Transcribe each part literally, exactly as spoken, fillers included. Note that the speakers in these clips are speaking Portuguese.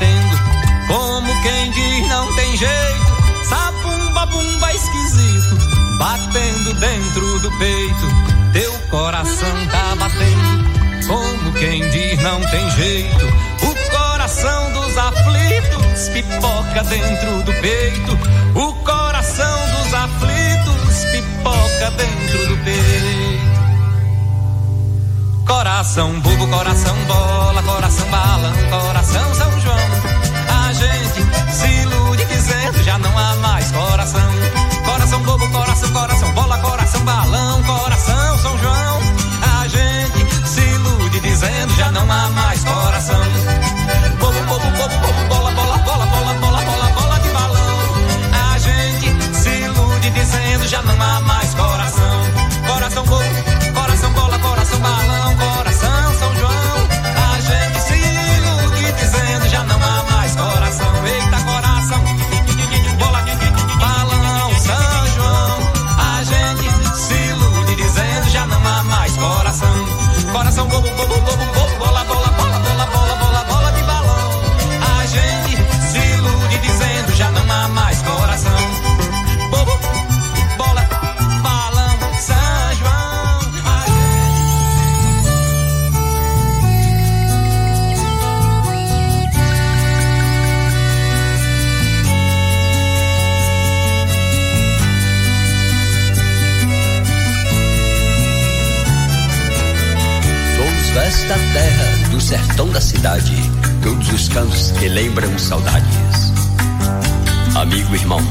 batendo, como quem diz não tem jeito. Sabumba, bumba esquisito, batendo dentro do peito. Teu coração tá batendo, como quem diz não tem jeito. O coração dos aflitos pipoca dentro do peito. O coração dos aflitos pipoca dentro do peito. Coração bobo, coração bola, coração balão, coração São João. A gente se ilude dizendo já não há mais coração. Coração bobo, coração, coração bola, coração balão, coração São João. A gente se ilude dizendo já não há mais coração. Bobo, bobo, bobo, bobo, bola, bola, bola, bola, bola, bola, bola de balão. A gente se ilude dizendo já não há mais coração. Coração bobo, coração bola, coração balão, coração São João. A gente se ilude dizendo já não há mais coração. Eita, coração, bola, balão, São João. A gente se ilude dizendo já não há mais coração. Coração bobo, bobo, bobo, bobo, bola, bola, bola, bola, bola, bola, bola de balão. A gente se ilude dizendo já não há mais coração. Bobo, bola, balão, São João. A Vesta terra do sertão da cidade, todos os cantos que lembram saudades. Amigo, irmão.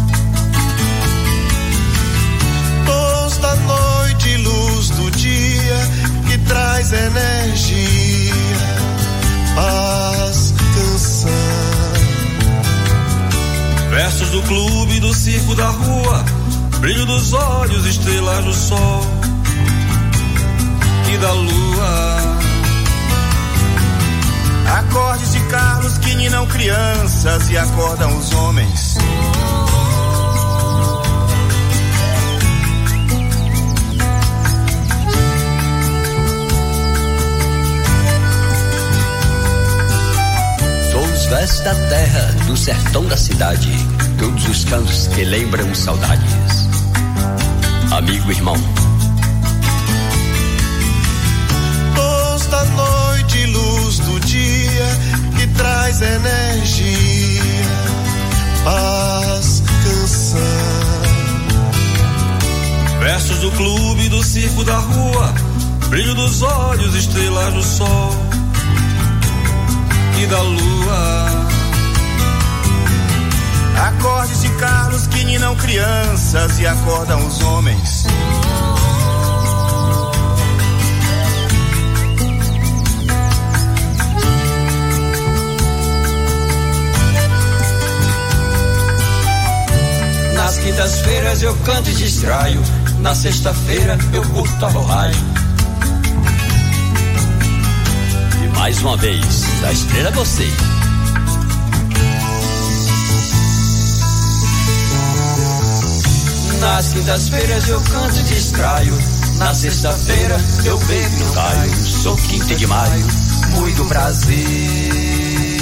Luz da noite, luz do dia, que traz energia, paz, canção. Versos do clube, do circo, da rua, brilho dos olhos, estrelas do sol e da lua. Acordes de Carlos que ninam crianças e acordam os homens. Sou os versos da terra do sertão da cidade, todos os cantos que lembram saudades. Amigo, irmão. Da noite, luz do dia, que traz energia, paz, canção. Versos do clube, do circo, da rua, brilho dos olhos, estrelas do sol e da lua. Acordes de Carlos que ninam crianças e acordam os homens. Nas quintas-feiras eu canto e distraio, na sexta-feira eu curto a rádio. E mais uma vez, da estrela você. Nas quintas-feiras eu canto e distraio, na sexta-feira eu bebo e não caio. Sou quinta de maio, muito prazer.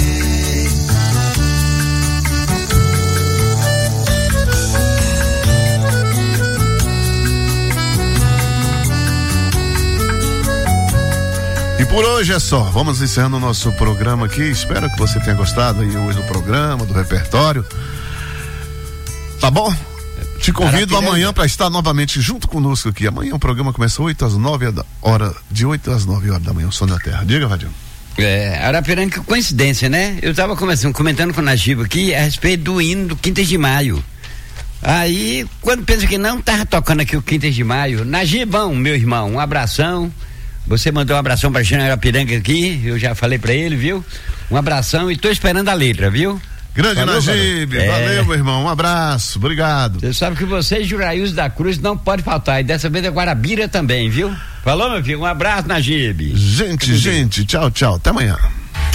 E por hoje é só, vamos encerrando o nosso programa aqui, espero que você tenha gostado aí hoje do programa, do repertório, tá bom? Te convido amanhã para estar novamente junto conosco aqui, amanhã o programa começa oito às nove horas, de oito às nove horas da manhã, o Som da Terra. Diga, Vadinho. É, Arapiranga, que coincidência, né? Eu tava começando, comentando com o Nagiba aqui a respeito do hino do Quintas de Maio. Aí, quando pensa que não tava tocando aqui o Quintas de Maio, Nagibão, meu irmão, um abração. Você mandou um abração pra Jean Arapiranga aqui, eu já falei pra ele, viu? Um abração e tô esperando a letra, viu? Grande Najib, é... valeu, meu irmão, um abraço, obrigado. Você sabe que você e Juraíus da Cruz não pode faltar, e dessa vez é Guarabira também, viu? Falou, meu filho, um abraço, Najib. Gente, gente, tchau, tchau, até amanhã.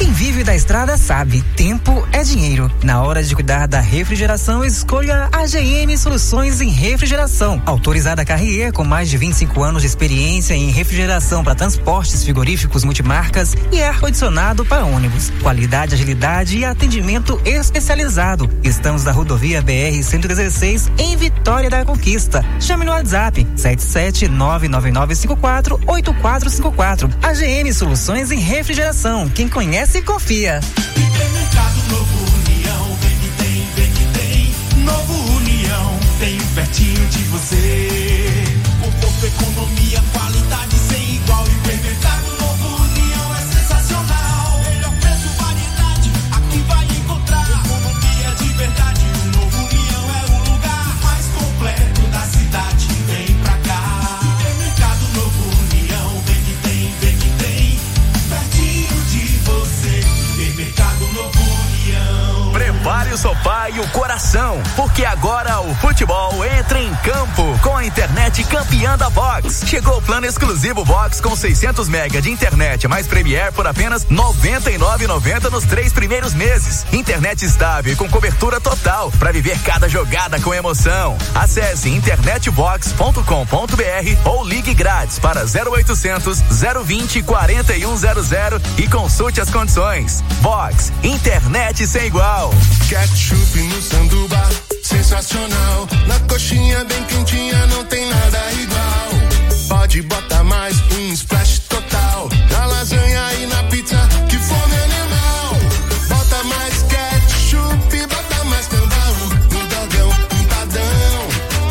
Quem vive da estrada sabe, tempo é dinheiro. Na hora de cuidar da refrigeração, escolha a G M Soluções em Refrigeração. Autorizada Carrier, com mais de vinte e cinco anos de experiência em refrigeração para transportes frigoríficos multimarcas e ar-condicionado para ônibus. Qualidade, agilidade e atendimento especializado. Estamos na rodovia B R cento e dezesseis, em Vitória da Conquista. Chame no WhatsApp sete sete nove nove nove cinco quatro oito quatro cinco quatro. A G M Soluções em Refrigeração. Quem conhece, confia. Supermercado Novo União, vem que tem, vem que tem. Novo União, tem pertinho de você. Conforto, economia, qualidade sem igual. Supermercado Novo União é sensacional. Melhor preço, variedade, aqui vai encontrar. Economia de verdade, o Novo União é o lugar mais completo da cidade. Vem pra cá. Supermercado Novo União, vem que tem, vem que tem. Pertinho de você. Supermercado Novo União. Prepare o sofá e o coração, porque agora o futebol entra em campo com a internet campeã da Vox. Chegou o plano exclusivo Vox com seiscentos mega de internet mais Premiere por apenas noventa e nove reais e noventa centavos nos três primeiros meses. Internet estável e com cobertura total para viver cada jogada com emoção. Acesse internet vox ponto com ponto br ou ligue grátis para zero oitocentos, zero vinte, quarenta e um zero zero e consulte as condições. Vox, internet sem igual. Ketchup no sanduba, sensacional. Na coxinha bem quentinha, não tem nada igual. Pode botar mais um splash total. Na lasanha e na pizza, que fome animal. Bota mais ketchup, bota mais tambaú. No dogão, empadão.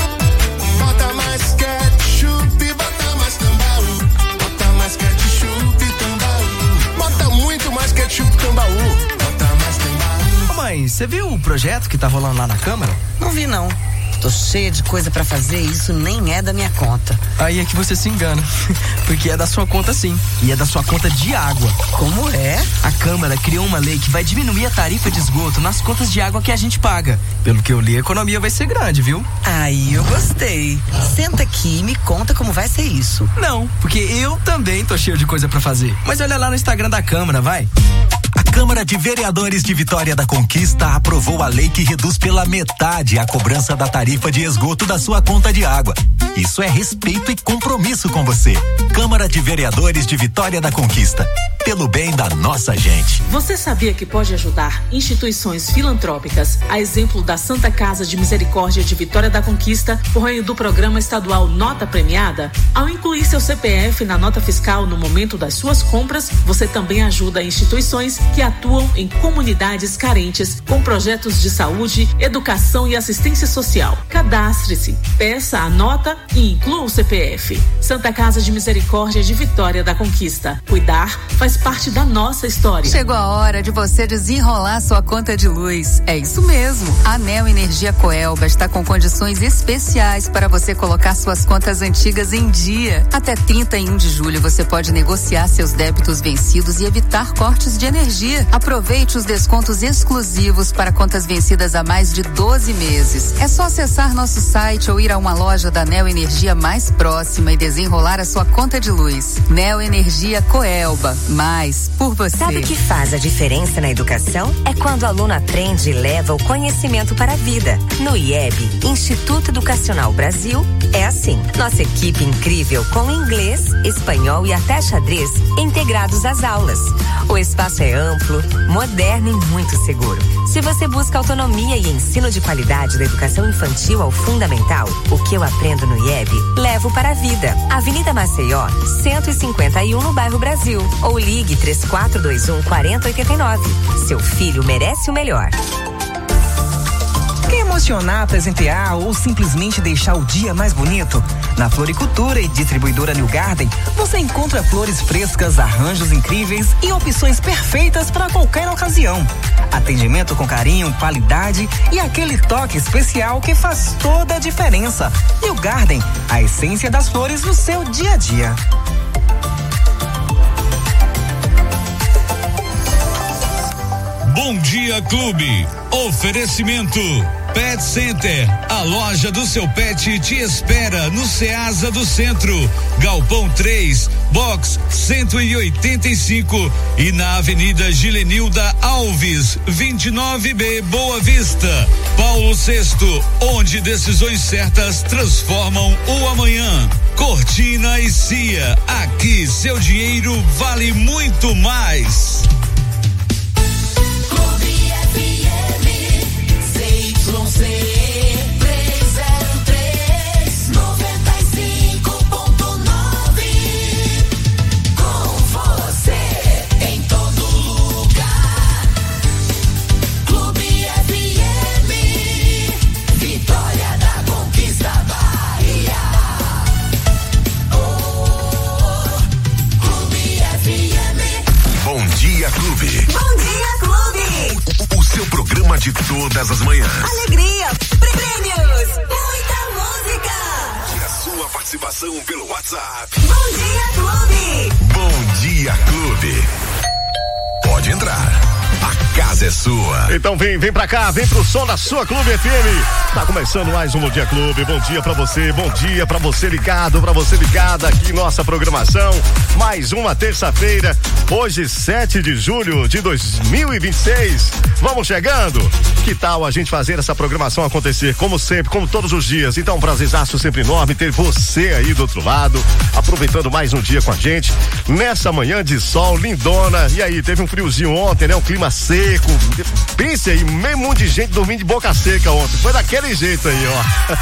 Bota mais ketchup, bota mais tambaú. Bota mais ketchup, tambaú. Bota muito mais ketchup, tambaú. Bota mais tambaú. Mãe, você viu o projeto que tá rolando lá na Câmara? Não vi, não. Tô cheia de coisa pra fazer e isso nem é da minha conta. Aí é que você se engana, porque é da sua conta sim, e é da sua conta de água. Como é? A Câmara criou uma lei que vai diminuir a tarifa de esgoto nas contas de água que a gente paga. Pelo que eu li, a economia vai ser grande, viu? Aí eu gostei. Senta aqui e me conta como vai ser isso. Não, porque eu também tô cheio de coisa pra fazer. Mas olha lá no Instagram da Câmara, vai. A Câmara de Vereadores de Vitória da Conquista aprovou a lei que reduz pela metade a cobrança da tarifa de esgoto da sua conta de água. Isso é respeito e compromisso com você. Câmara de Vereadores de Vitória da Conquista. Pelo bem da nossa gente. Você sabia que pode ajudar instituições filantrópicas, a exemplo da Santa Casa de Misericórdia de Vitória da Conquista, por meio do programa estadual Nota Premiada? Ao incluir seu C P F na nota fiscal no momento das suas compras, você também ajuda instituições que atuam em comunidades carentes com projetos de saúde, educação e assistência social. Cadastre-se, peça a nota e inclua o C P F. Santa Casa de Misericórdia de Vitória da Conquista. Cuidar faz parte da nossa história. Chegou a hora de você desenrolar sua conta de luz. É isso mesmo. A Neo Energia Coelba está com condições especiais para você colocar suas contas antigas em dia. Até trinta e um de julho você pode negociar seus débitos vencidos e evitar cortes de energia. Aproveite os descontos exclusivos para contas vencidas há mais de doze meses. É só acessar nosso site ou ir a uma loja da Neo Energia mais próxima e desenrolar a sua conta de luz. Neo Energia Coelba. Mais por você. Sabe o que faz a diferença na educação? É quando o aluno aprende e leva o conhecimento para a vida. No I E B, Instituto Educacional Brasil, é assim. Nossa equipe incrível com inglês, espanhol e até xadrez integrados às aulas. O espaço é amplo, moderno e muito seguro. Se você busca autonomia e ensino de qualidade da educação infantil ao fundamental, o que eu aprendo no I E B, levo para a vida. Avenida Maceió, cento e cinquenta e um no bairro Brasil. Ou ligue três quatro dois um, quatro zero oito nove. Seu filho merece o melhor. Quer emocionar, presentear ou simplesmente deixar o dia mais bonito? Na Floricultura e Distribuidora New Garden, você encontra flores frescas, arranjos incríveis e opções perfeitas para qualquer ocasião. Atendimento com carinho, qualidade e aquele toque especial que faz toda a diferença. New Garden, a essência das flores no seu dia a dia. Bom Dia Clube. Oferecimento Pet Center, a loja do seu pet te espera no Ceasa do Centro, Galpão três, box cento e oitenta e cinco e na Avenida Gilenilda Alves, vinte e nove B, Boa Vista. Paulo sexto, onde decisões certas transformam o amanhã. Cortina e Cia, aqui seu dinheiro vale muito mais. Programa de todas as manhãs. Alegria, prêmios, muita música. E a sua participação pelo WhatsApp. Bom Dia Clube. Bom Dia Clube. Pode entrar. A casa é sua. Então vem, vem pra cá, vem pro som da sua Clube F M. Tá começando mais um Bom Dia Clube. Bom dia pra você, bom dia pra você ligado, pra você ligada aqui em nossa programação. Mais uma terça-feira, hoje sete de julho de dois mil e vinte e seis. Vamos chegando? Que tal a gente fazer essa programação acontecer como sempre, como todos os dias? Então, um prazerzaço sempre enorme ter você aí do outro lado, aproveitando mais um dia com a gente, nessa manhã de sol lindona. E aí, teve um friozinho ontem, né? Um clima seco. Pense aí, meio mundo de gente dormindo de boca seca ontem. Foi daquele jeito aí, ó.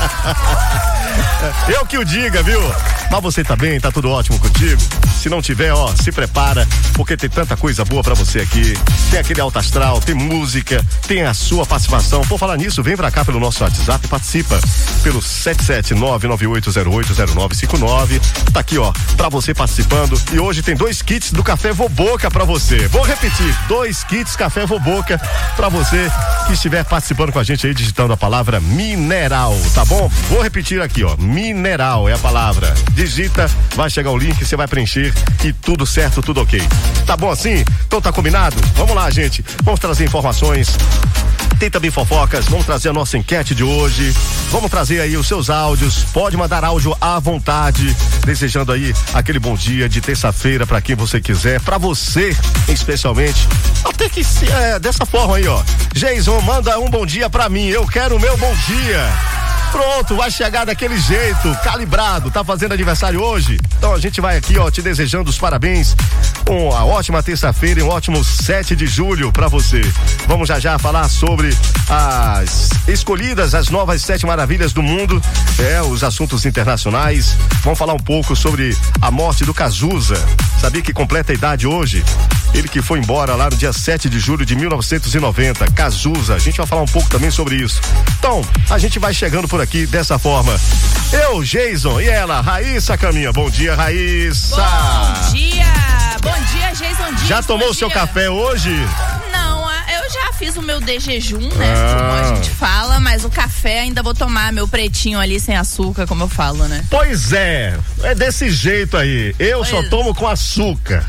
Eu que o diga, viu? Mas você tá bem? Tá tudo ótimo contigo? Se não tiver, ó, se prepara, porque tem tanta coisa boa pra você aqui. Tem aquele alto astral, tem música, tem a sua participação. Por falar nisso, vem pra cá pelo nosso WhatsApp e participa pelo sete sete nove nove oito zero oito zero nove cinco nove. Tá aqui, ó, pra você participando. E hoje tem dois kits do Café Voboca pra você. Vou repetir, dois kits Café Voboca pra você que estiver participando com a gente aí, digitando a palavra mineral, tá bom? Vou repetir aqui, ó, mineral é a palavra. Digita, vai chegar o link, você vai preencher e tudo certo, tudo ok. Tá bom assim? Então tá combinado? Vamos lá, gente. Vamos trazer informações. Tem também fofocas, vamos trazer a nossa enquete de hoje, vamos trazer aí os seus áudios, pode mandar áudio à vontade, desejando aí aquele bom dia de terça-feira pra quem você quiser, pra você especialmente, até que é, dessa forma aí, ó, Jason, manda um bom dia pra mim, eu quero o meu bom dia. Pronto, vai chegar daquele jeito, calibrado, tá fazendo aniversário hoje? Então a gente vai aqui, ó, te desejando os parabéns, uma ótima terça-feira e um ótimo sete de julho pra você. Vamos já já falar sobre as escolhidas, as novas sete maravilhas do mundo, é, os assuntos internacionais. Vamos falar um pouco sobre a morte do Cazuza. Sabia que completa a idade hoje? Ele que foi embora lá no dia sete de julho de mil novecentos e noventa, Cazuza. A gente vai falar um pouco também sobre isso. Então, a gente vai chegando por aqui dessa forma. Eu, Jason, e ela, Raíssa Caminha. Bom dia, Raíssa. Bom dia. Bom dia, Jason Dias. Já tomou o seu café hoje? Não, eu já fiz o meu de jejum, né? Ah. Como a gente fala, mas o café ainda vou tomar meu pretinho ali sem açúcar, como eu falo, né? Pois é, é desse jeito aí. Eu pois. só tomo com açúcar.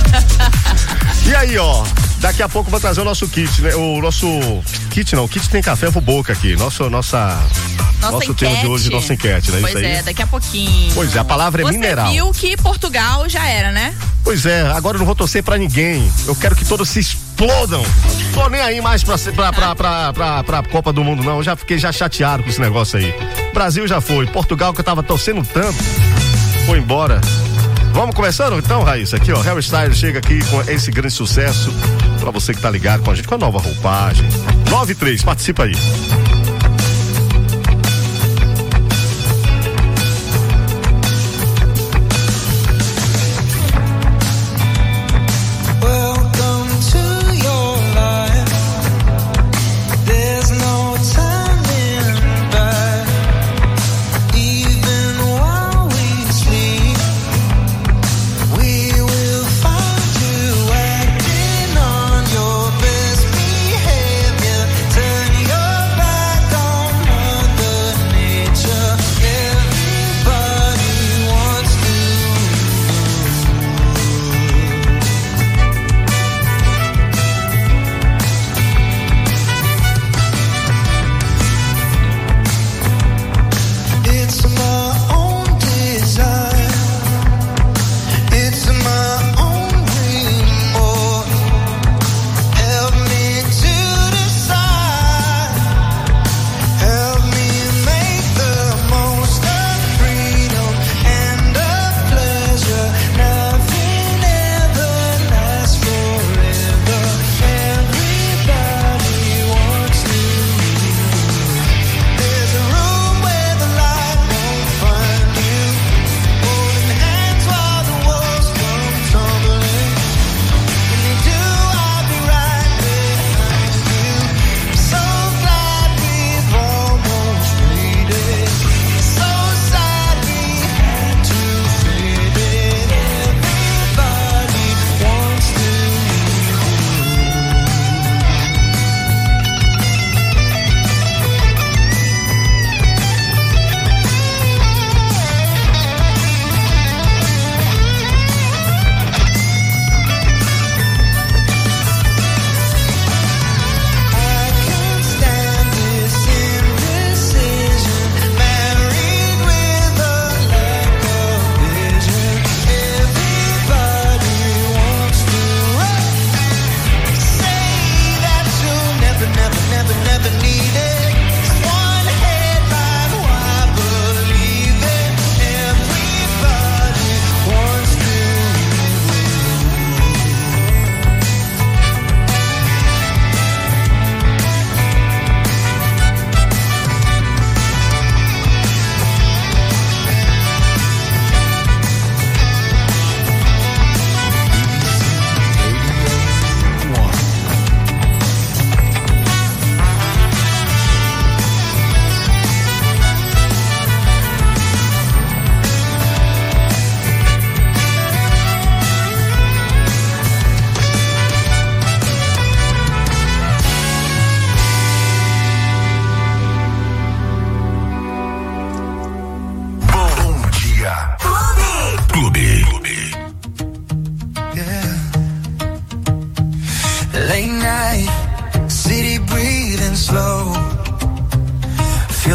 E aí, ó, daqui a pouco eu vou trazer o nosso kit, né? O nosso kit não, o kit tem café Voboca aqui. Nosso, nossa, nossa nosso enquete. tema de hoje, nossa enquete, né? Pois isso aí? é, daqui a pouquinho. Pois é, a palavra é Você mineral. Você viu que Portugal já era, né? Pois é, agora eu não vou torcer pra ninguém. Eu quero que todos se explodam. Tô nem aí mais pra, pra, pra, pra, pra, pra Copa do Mundo, não. Eu já fiquei já chateado com esse negócio aí. Brasil já foi. Portugal, que eu tava torcendo tanto, foi embora. Vamos começando então, Raíssa? Aqui, ó, Harry Styles chega aqui com esse grande sucesso pra você que tá ligado com a gente, com a nova roupagem. nove três, participa aí. Turn your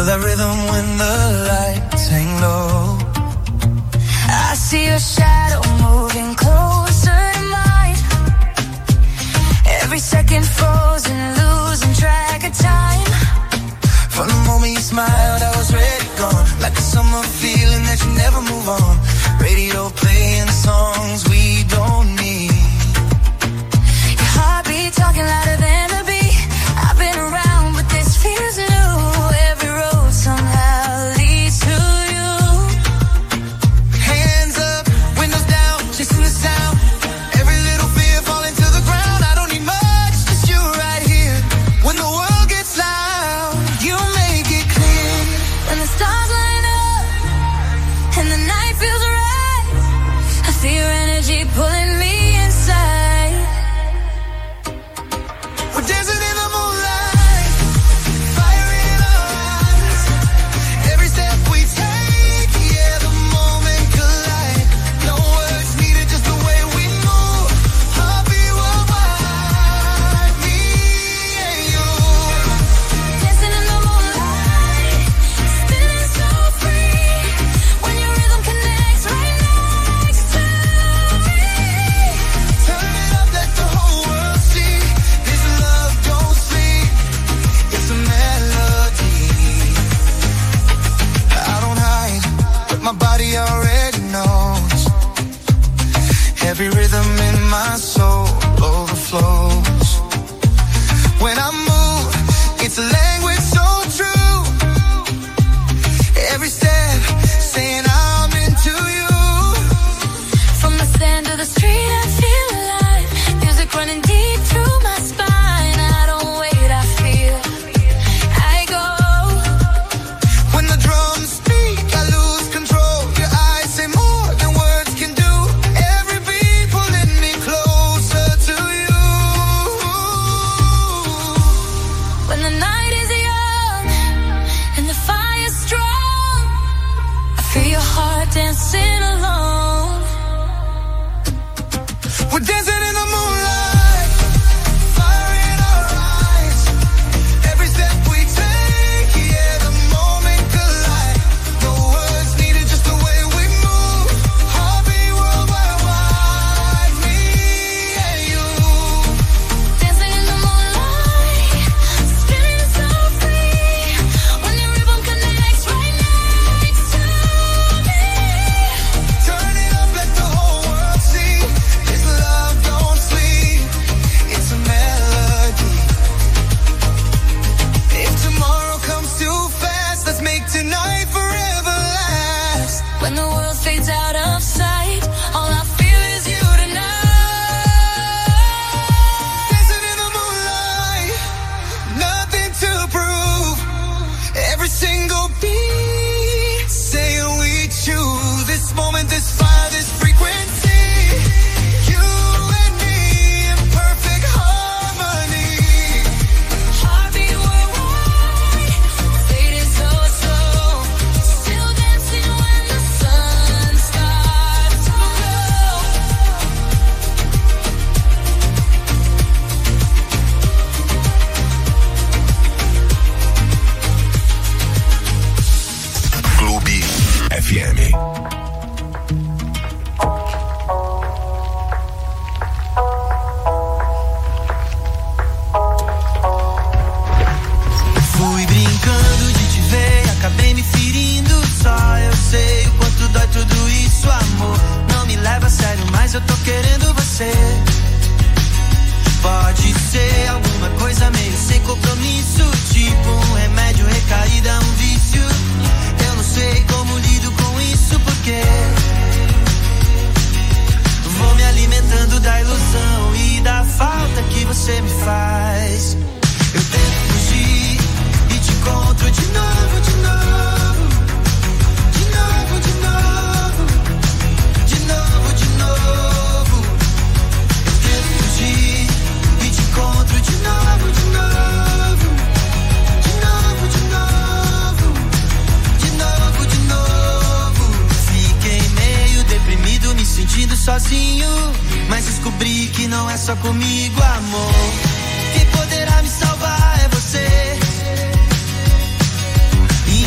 that rhythm when the lights hang low. I see your shadow moving closer to mine. Every second frozen, losing track of time. From the moment you smiled, I was ready, gone. Like a summer feeling that you never move on. Radio playing songs we don't need. Your heartbeat talking louder than the beat. I've been around, but this feels new. Every road somehow leads to you. Hands up, windows down, chasing the sound. Every little fear falling to the ground. I don't need much, just you right here. When the world gets loud, you make it clear. When the stars line up and the night feels right, I feel your energy pulling me inside. We're dancing in the moonlight, fire in our eyes. Every step we take, yeah, the moment collide. No words needed, just the way we move. Heartbeat worldwide, me and you. Dancing in the moonlight, spinning so free. When your rhythm connects right next to me. Turn it up, let the whole world see. This love don't sleep, it's a melody. I don't hide, but my body already knows. Every rhythm in my soul overflows. When I move, it's a language so true. Every step saying I'm into you. From the sand to the street, I feel alive. Music running deep through my spine. I don't wait, I feel. I go. When the drums speak, I lose control. Your eyes say more than words can do. Every beat pulling me closer to you. When the night is young and the fire's strong, I feel your heart dancing alone. We're dancing in the moonlight, fire in our eyes. Every step we take, yeah, the moment collide. No words needed, just the way we move. Heartbeat worldwide, me and you. Dancing in the moonlight, spinning so free. When your rhythm connects right next to me. Turn it up, let the whole world see. This love don't sleep, it's a melody. If tomorrow comes too fast, let's make tonight forever last. When the world fades out of sight, all I feel is you tonight. Dancing in the moonlight, nothing to prove. Every single beat saying we choose this moment, this fire, this frequency. You and me in perfect harmony. Heartbeat worldwide, fading so slow. Still dancing when the sun starts to glow. Clube F M. Fui brincando de te ver, acabei me ferindo. Só eu sei o quanto dói tudo isso, amor. Não me leva a sério, mas eu tô querendo você. Pode ser alguma coisa meio sem compromisso, tipo um remédio, recaída, um vício. Eu não sei como lido com isso, porque vou me alimentando da ilusão e da falta que você me faz. Eu tento fugir e te encontro de novo, de novo, de novo, de novo, de novo, de novo. Eu tento fugir e te encontro de novo, de novo, de novo, de novo, de novo, de novo. Fiquei meio deprimido, me sentindo sozinho, mas descobri que não é só comigo, amor. Quem poderá me salvar é você.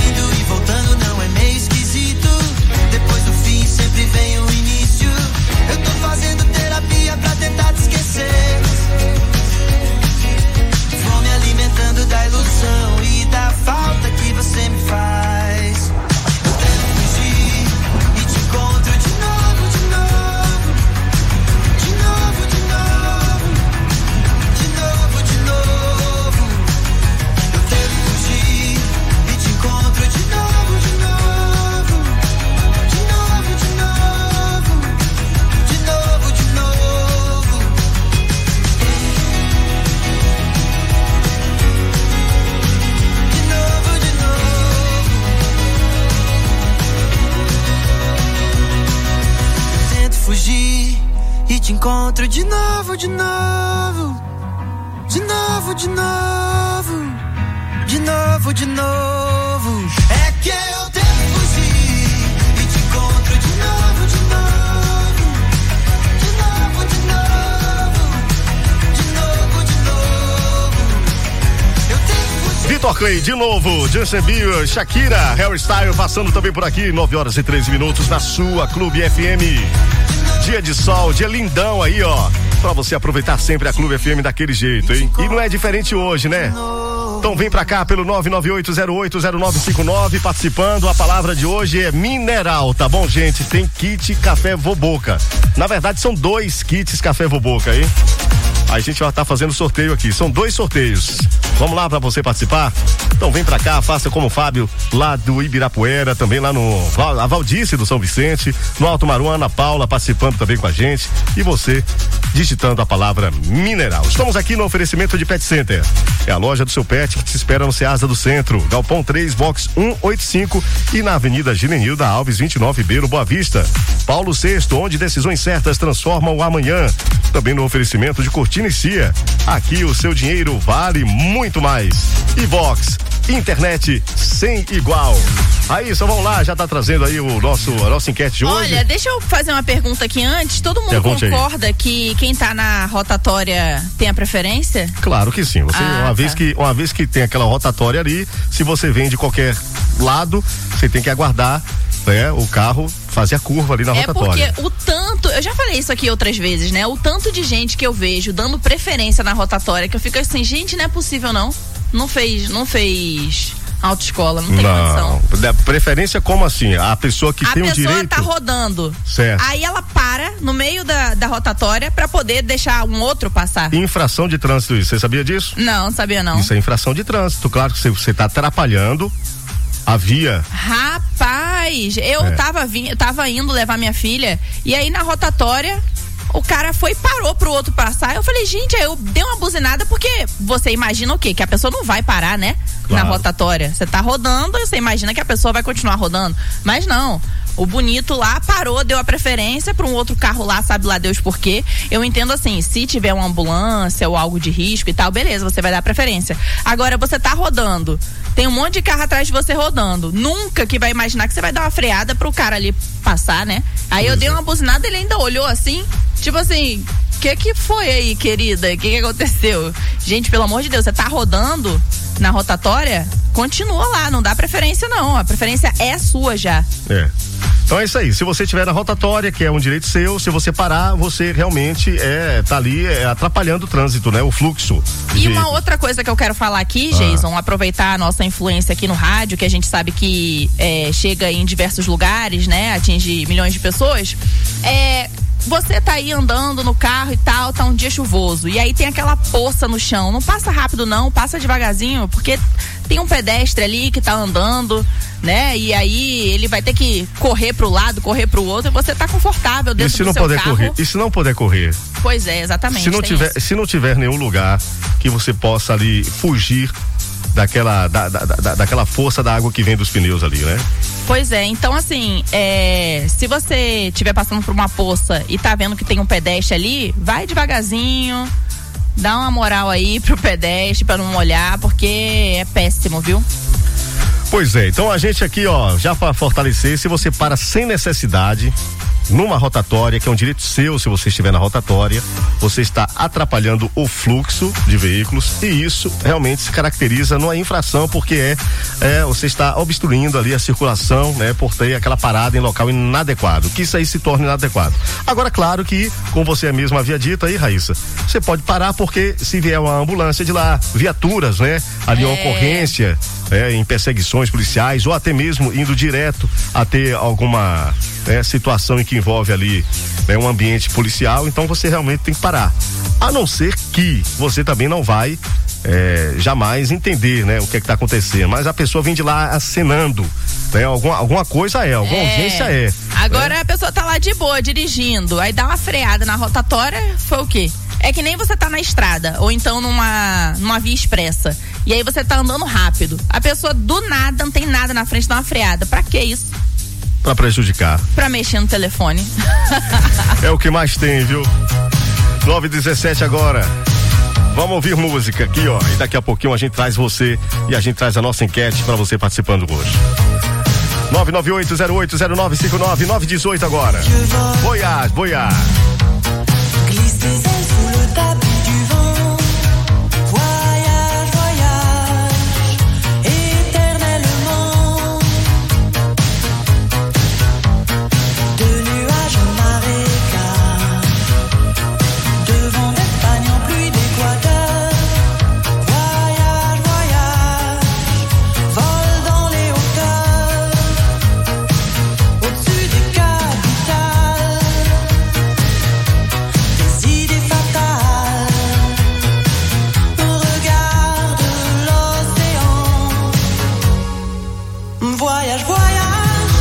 encontro de novo, de novo. De novo, de novo. De novo, de novo. É que eu tento fugir e te encontro de novo, de novo. De novo, de novo. De novo, de novo. Eu tento fugir. Vitor Clay, de novo, Justin Bieber, Shakira, Harry Styles passando também por aqui, nove horas e treze minutos na sua Clube F M. Dia de sol, dia lindão aí, ó. Pra você aproveitar sempre a Clube F M daquele jeito, hein? E não é diferente hoje, né? Então vem pra cá pelo nove nove oito zero oito zero nove cinco nove participando. A palavra de hoje é mineral, tá bom, gente? Tem kit Café Voboca. Na verdade, são dois kits Café Voboca, hein? A gente vai estar fazendo sorteio aqui. São dois sorteios. Vamos lá pra você participar? Então vem pra cá, faça como o Fábio lá do Ibirapuera, também lá no a Valdice do São Vicente, no Alto Maruana, Ana Paula participando também com a gente e você digitando a palavra mineral. Estamos aqui no oferecimento de Pet Center. É a loja do seu pet que te espera no Ceasa do Centro, Galpão três, box cento e oitenta e cinco e na Avenida Gilenilda Alves vinte e nove B, no Boa Vista. Paulo sexto, onde decisões certas transformam o amanhã. Também no oferecimento de Cortina e Cia. Aqui o seu dinheiro vale muito mais. E Vox, internet sem igual. Aí, só vamos lá, já tá trazendo aí o nosso, a nossa enquete de hoje. Olha, deixa eu fazer uma pergunta aqui antes. Todo mundo Pergunte concorda aí. Que quem tá na rotatória tem a preferência? Claro que sim. Você, Ah, uma, tá. vez que, uma vez que tem aquela rotatória ali, se você vem de qualquer lado, você tem que aguardar, né, o carro fazer a curva ali na É rotatória. porque o tanto, eu já falei isso aqui outras vezes, né? O tanto de gente que eu vejo dando preferência na rotatória, que eu fico assim, gente, não é possível não. Não fez, não fez autoescola, não tem condição. Não, da preferência como assim? A pessoa que A tem o pessoa direito. tá rodando. Certo. Aí ela para no meio da, da rotatória pra poder deixar um outro passar. Infração de trânsito, isso. Você sabia disso? Não, não sabia não. Isso é infração de trânsito. Claro que você, você tá atrapalhando a via. Rapaz, eu É. tava, vim, eu tava indo levar minha filha e aí na rotatória o cara foi e parou pro outro passar. Eu falei, gente, aí eu dei uma buzinada porque você imagina o quê? Que a pessoa não vai parar, né? Claro. Na rotatória. Você tá rodando e você imagina que a pessoa vai continuar rodando. Mas não. O bonito lá parou, deu a preferência para um outro carro lá, sabe lá Deus por quê. Eu entendo assim, se tiver uma ambulância ou algo de risco e tal, beleza, você vai dar preferência. Agora, você tá rodando, tem um monte de carro atrás de você rodando. Nunca que vai imaginar que você vai dar uma freada pro cara ali passar, né? Aí eu dei uma buzinada, ele ainda olhou assim, tipo assim, o que que foi aí, querida? O que que aconteceu? Gente, pelo amor de Deus, você tá rodando na rotatória? Continua lá, não dá preferência não, a preferência é sua já. É. Então é isso aí, se você estiver na rotatória, que é um direito seu, se você parar, você realmente é, tá ali é, atrapalhando o trânsito, né? O fluxo. E de- uma outra coisa que eu quero falar aqui, Ah. Jason, aproveitar a nossa influência aqui no rádio, que a gente sabe que é, chega em diversos lugares, né? Atinge milhões de pessoas. É, você tá aí andando no carro e tal, tá um dia chuvoso, e aí tem aquela poça no chão. Não passa rápido não, passa devagarzinho, porque tem um pedestre ali que tá andando, né? E aí ele vai ter que correr pro lado, correr pro outro, e você tá confortável E dentro se do não seu puder carro. correr? E se não puder correr? Pois é, exatamente. Se não, tem tiver, isso. se não tiver nenhum lugar que você possa ali fugir daquela, da, da, da- daquela força da água que vem dos pneus ali, né? Pois é, então assim, é, se você estiver passando por uma poça e tá vendo que tem um pedestre ali, vai devagarzinho, dá uma moral aí pro pedestre pra não molhar, porque é péssimo, viu? Pois é, então a gente aqui, ó, já para fortalecer, se você para sem necessidade numa rotatória, que é um direito seu, se você estiver na rotatória, você está atrapalhando o fluxo de veículos e isso realmente se caracteriza numa infração, porque é, é você está obstruindo ali a circulação, né, por ter aquela parada em local inadequado, que isso aí se torna inadequado. Agora, claro que, como você mesmo havia dito aí, Raíssa, você pode parar porque se vier uma ambulância de lá, viaturas, né, ali uma É. ocorrência, é, em perseguições policiais ou até mesmo indo direto a ter alguma né, situação em que envolve ali né, um ambiente policial, então você realmente tem que parar. A não ser que você também não vai é, jamais entender né, o que é que tá acontecendo, mas a pessoa vem de lá acenando, né, alguma, alguma coisa é, alguma É. urgência é. Agora né? a pessoa tá lá de boa, dirigindo, aí dá uma freada na rotatória, foi o quê? É que nem você tá na estrada, ou então numa, numa via expressa, e aí você tá andando rápido. A pessoa do nada, não tem nada na frente, dá uma freada. Pra que isso? Pra prejudicar. Pra mexer no telefone. É o que mais tem, viu? nove e dezessete agora. Vamos ouvir música aqui, ó. E daqui a pouquinho a gente traz você e a gente traz a nossa enquete para você participando hoje. nove nove oito zero oito zero nove cinco nove, nove um oito agora. Voyage, Voyage. Glisse tes ailes sous le tapis du vent. Voyage, voyage, éternellement. De nuages en marécage, de vent d'Espagne en pluie d'Équateur. Voyage, voyage, vole dans les hauteurs, au-dessus des capitales. Des idées fatales, regarde l'océan. Voyage, voyage,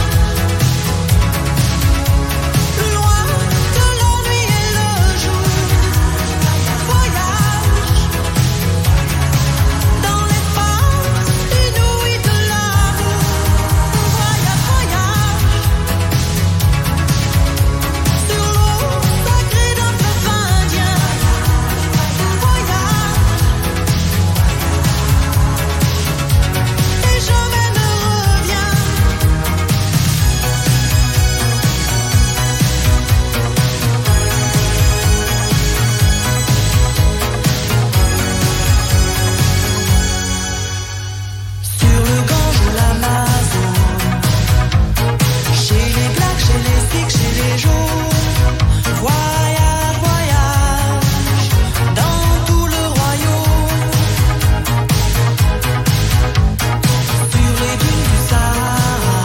loin de l'ennui et le jour. Voyage, dans l'espace inouï de l'amour. Voyage, voyage, sur l'eau sacrée d'un fleuve indien. Voyage, et jamais ne reviens. Sur le Gange ou l'Amazon, chez les Blacks, chez les Sikhs, chez les Jours. Voyage, voyage, dans tout le royaume. Sur les dunes du Sahara,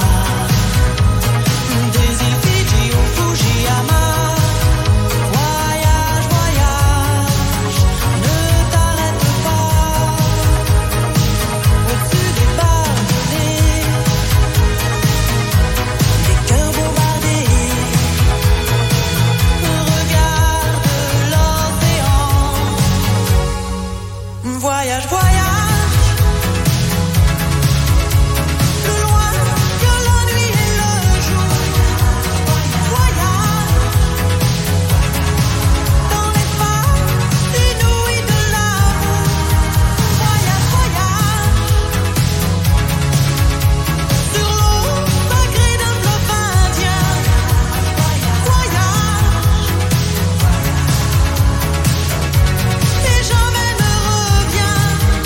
des îles Fidji au Fujiyama. Voyage, voyage, ne t'arrête pas. Au-dessus des barbelés, des cœurs bombardés. Regarde l'océan. Voyage, voyage, plus loin que la nuit et le jour. Voyage, dans l'espace inouï de l'amour. Voyage, voyage, sur l'eau sacrée d'un fleuve indien. Voyage, et jamais ne reviens.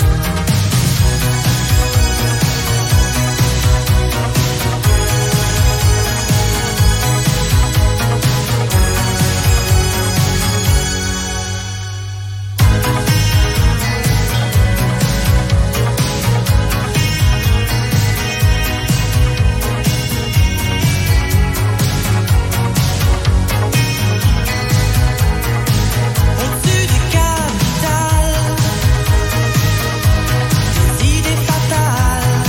Au-dessus des capitales, des idées fatales.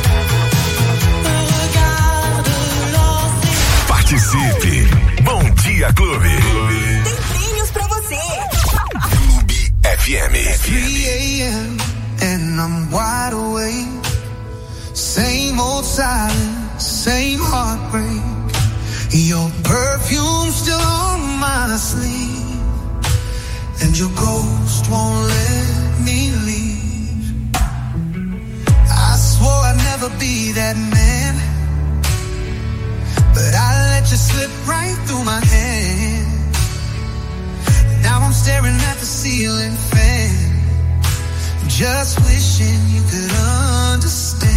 Regarde l'océan. Participe. Bom Dia Clube. Tem prêmios pra você. Clube F M. three a.m. and I'm wide awake. Same old silence, same heartbreak. Your perfume still on my sleeve, and your ghost won't let me leave. I swore I'd never be that man, but I let you slip right through my hands. Now I'm staring at the ceiling fan, just wishing you could understand.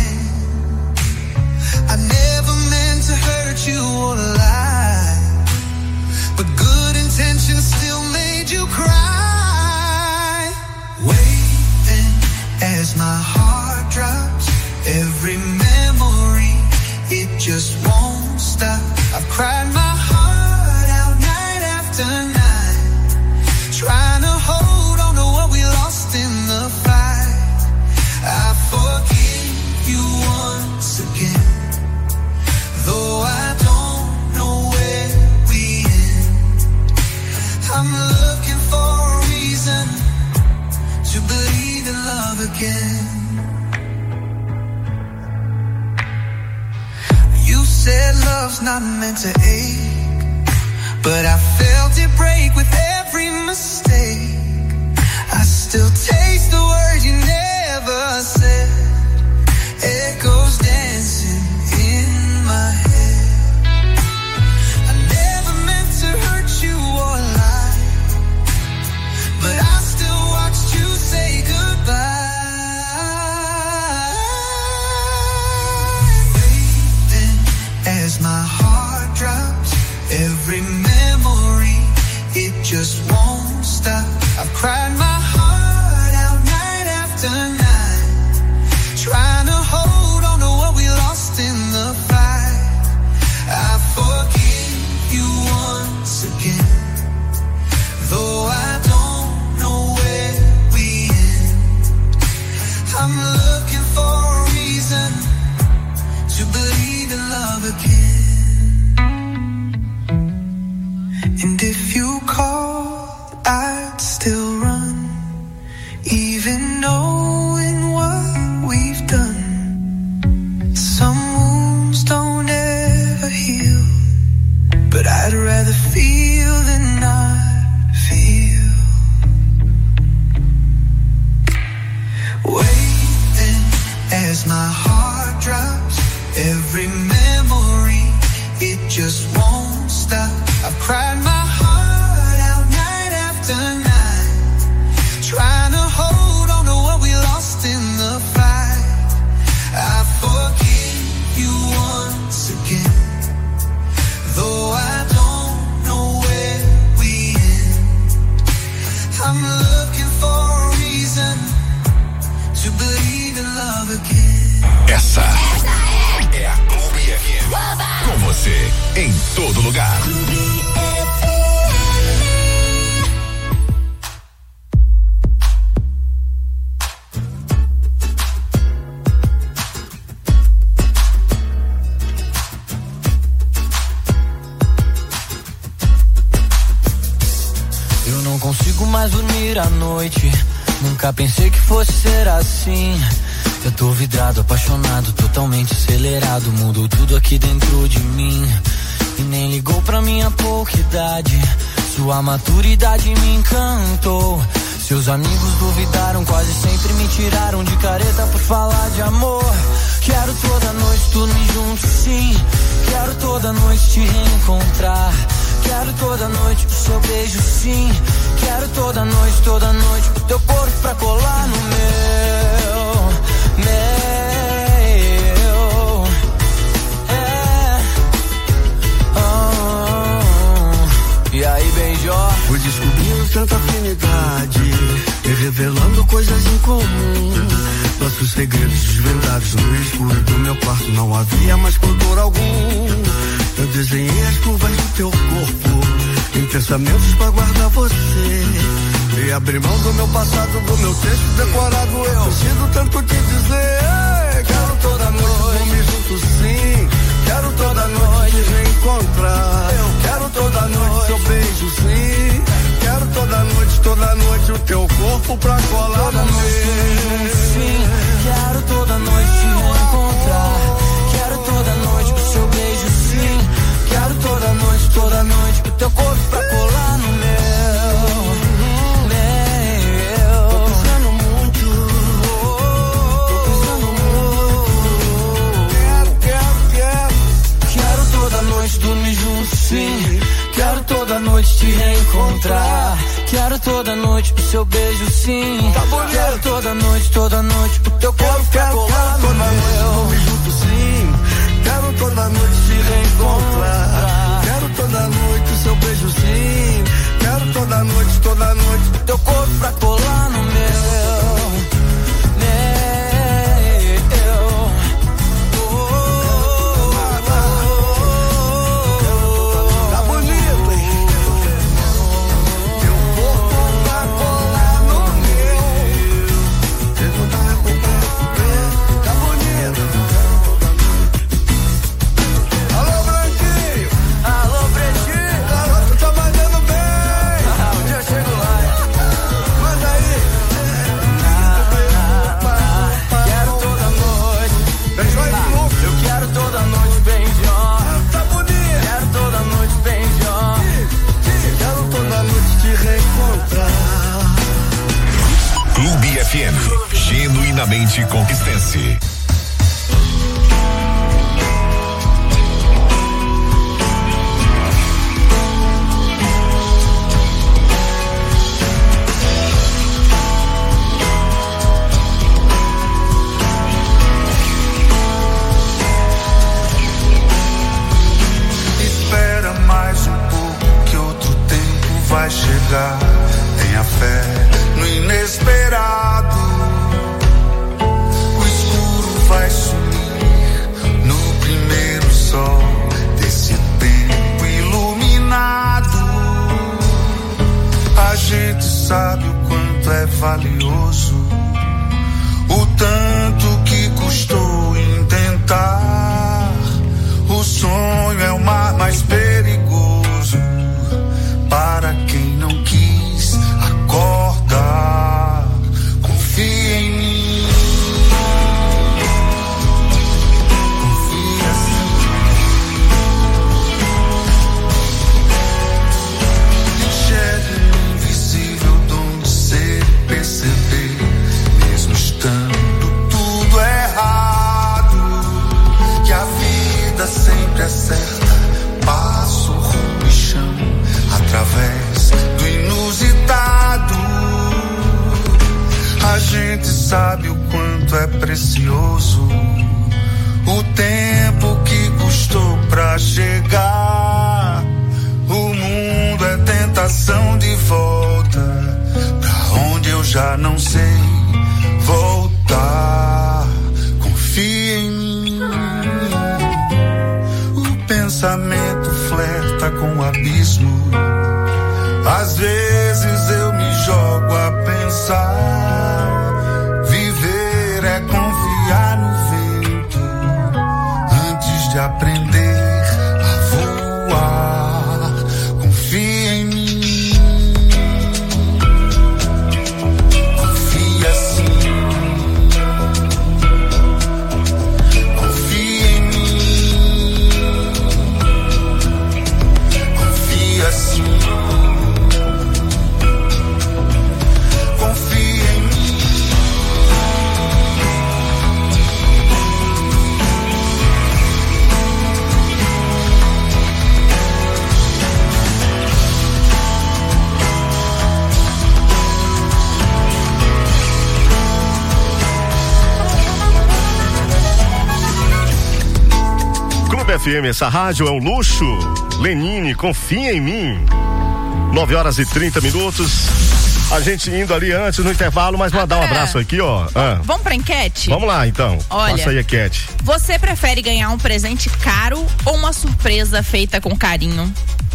I never meant to hurt you or lie, but good intentions still made you cry. Waiting as my heart drops, every memory, it just won't stop. I've cried my heart out night after night, trying to hold on to what we lost in the fight. I forgive you once again, though I don't know where we end. I'm looking for a reason to believe in love again. You said love's not meant to ache, but I felt it break with every mistake. I still taste the words you never said. Echoes dancing in my head. I never meant to hurt you or lie, but I still watched you say goodbye. Waiting as my heart drops, every memory, it just won't stop. I've cried my heart out night after night, trying to hold on to what we lost in the fight. I forgive you once again, though I don't know where we end. I'm looking for a reason to believe in love again. And if you call, I'd still run, even knowing what we've done. Some wounds don't ever heal, but I'd rather feel than not feel. Waiting as my heart drops, every memory, it just won't stop. I've cried my heart out night after night, trying to hold on to what we lost in the fight. I forgive you once again, though I don't know where we end. I'm looking for a reason to believe in love again. Essa é a Clube F M. Com você em todo lugar. Eu não consigo mais dormir à noite. Nunca pensei que fosse ser assim. Eu tô vidrado, apaixonado, totalmente acelerado. Mudou tudo aqui dentro de mim. E nem ligou pra minha pouca idade. Sua maturidade me encantou. Seus amigos duvidaram, quase sempre me tiraram de careta por falar de amor. Quero toda noite dormir junto, sim. Quero toda noite te reencontrar. Quero toda noite o seu beijo, sim. Quero toda noite, toda noite o teu corpo pra colar no meu, meu. É. Oh. E aí, Benjó? Fui descobrindo tanta afinidade e revelando coisas em comum. Nossos segredos desvendados no escuro do meu quarto, não havia mais pudor algum. Eu desenhei as curvas do teu corpo em pensamentos pra guardar você. E abri mão do meu passado, do meu texto decorado. Eu preciso tanto te dizer. Quero toda noite dormir junto, sim. Quero toda noite te reencontrar. Eu quero toda noite seu beijo, sim. Quero toda noite, toda noite o teu corpo pra colar no meu, sim. Quero toda noite te reencontrar. Quero toda noite o seu beijo, sim. Quero toda noite, toda noite o teu corpo pra colar no meu, meu. Tô pensando muito, tô pensando muito. Quero, quero, quero. Quero toda noite dormir junto, sim. Quero toda noite te reencontrar. Quero toda noite o seu beijo, sim. Tá bom, quero toda noite, toda noite o teu corpo pra colar no meu. Dormir junto, sim. Quero toda noite te reencontrar. Quero toda noite o seu beijo, sim. Quero toda noite, toda noite teu corpo pra colar no meu, meu. Tá bonito, hein? Teu corpo pra colar no meu. Tá bonito. Alô, Branquinho. Alô, Pretinho. Garoto, tá mandando bem. Ah, um dia eu chego lá. Manda aí. Conquistense. Espera mais um pouco que outro tempo vai chegar. Tenha fé no inesperado. O escuro vai sumir no primeiro sol desse tempo iluminado. A gente sabe o quanto é valioso, o tanto que custou intentar. O sonho é o mar mais perigoso para quem não quis acordar. Confia em mim. Confia sim. Enxergue o invisível dom de ser e perceber, mesmo estando tudo errado, que a vida sempre acerta passo, rumo e chão através do inusitado. A gente sabe o quanto é precioso o tempo que custou pra chegar. O mundo é tentação de volta pra onde eu já não sei voltar. Confia em mim. O pensamento flerta com o abismo. Às vezes eu me jogo a pensar. Viver é confiar no vento antes de aprender a voar. Confia em mim. Confia sim. Confia em mim. Confia sim. F M, essa rádio é um luxo. Lenine, confia em mim. nove horas e trinta minutos. A gente indo ali antes no intervalo, mas mandar um abraço aqui, ó. Ah. Vamos pra enquete? Vamos lá, então. Olha, passa aí a enquete. Você prefere ganhar um presente caro ou uma surpresa feita com carinho?